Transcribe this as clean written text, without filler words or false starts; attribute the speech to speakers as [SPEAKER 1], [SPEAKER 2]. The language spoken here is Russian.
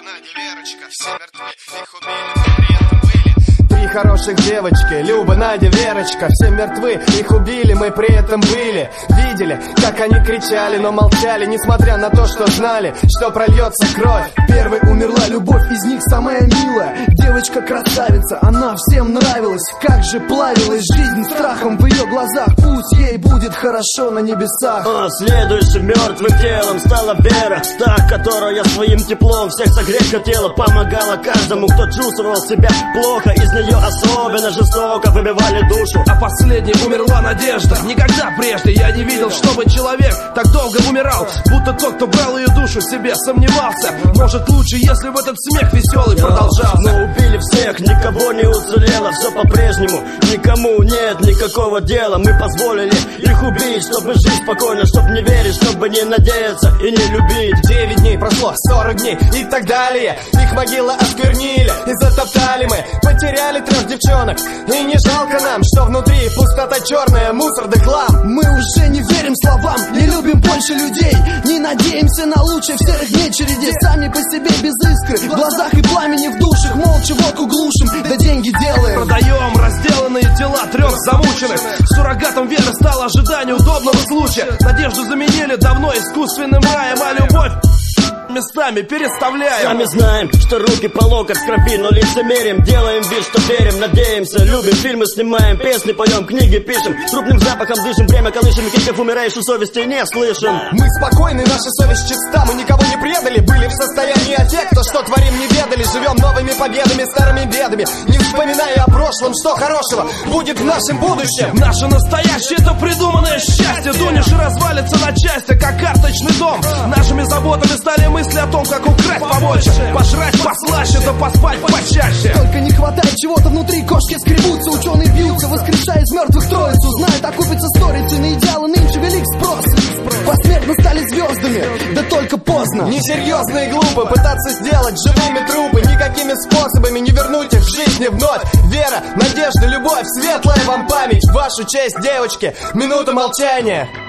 [SPEAKER 1] Надя, Верочка, все мертвы, их убили, мы при этом были. Три хороших девочки, Люба, Надя, Верочка, все мертвы, их убили, мы при этом были. Видели, как они кричали, но молчали, несмотря на то, что знали, что прольется кровь.
[SPEAKER 2] Первой умерла любовь, из них самая милая. Девочка красавица, она всем нравилась. Как же плавилась жизнь страхом в ее глазах. Пусть ей будет хорошо на небесах.
[SPEAKER 3] Следующим мертвым телом стала Вера, та, которая своим теплом всех согреть хотела. Помогала каждому, кто чувствовал себя плохо. Из нее особенно жестоко выбивали душу.
[SPEAKER 4] А последней умерла Надежда. Никогда прежде я не видел, чтобы человек так долго умирал. Будто тот, кто брал ее душу себе, сомневался. Может лучше, если бы этот смех веселый продолжался.
[SPEAKER 3] Но убили всех, никого не уцелело. Все по-прежнему, никому нет никакого дела. Мы позволили их убить, чтобы жить спокойно, чтобы не верить, чтобы не надеяться и не любить.
[SPEAKER 1] 9 дней прошло, 40 дней и так далее. Их могилы осквернили и затоптали мы. Потеряли 3 девчонок, и не жалко нам, что внутри пустота черная, мусор да хлам.
[SPEAKER 2] Мы уже не верим словам, не любим больше людей. Не надеемся на лучшее в серых дней череде. Сами по себе без искры, в глазах и пламени в душах. Молча водку глушим, да деньги делаем.
[SPEAKER 4] Продаем разделанные тела 3 замученных. Суррогатом веры стало ожидание удобного случая. Надежду заменили давно искусственным раем, а любовь местами переставляем.
[SPEAKER 3] Сами знаем, что руки по локоть в крови, но лицемерим. Делаем вид, что верим, надеемся, любим. Фильмы снимаем, песни поем, книги пишем. Трупным запахом дышим, время колышем. Криков умирающей совести не слышим.
[SPEAKER 1] Мы спокойны, наша совесть чиста. Мы никого не предали, были в состоянии. А те, кто что творим, не ведали. Живем новыми победами, старыми бедами, не вспоминая о прошлом. Что хорошего будет в нашем будущем?
[SPEAKER 4] Наше настоящее — это придуманное счастье. Дунешь и развалится на части, как карточный дом. Нашими заботами стали мысли о том, как украсть побольше, пожрать послаще, да поспать почаще.
[SPEAKER 2] Только не хватает чего-то внутри, кошки скребутся, ученые бьются, воскрешая из мертвых троицу. Знают, окупится сторицей, на идеалы нынче велик спрос. Посмертно стали звездами, да только поздно.
[SPEAKER 1] Несерьезно и глупо пытаться сделать живыми трупы. Никакими способами не вернуть их в жизни вновь. Вера, надежда, любовь, светлая вам память. В вашу честь, девочки, минута молчания.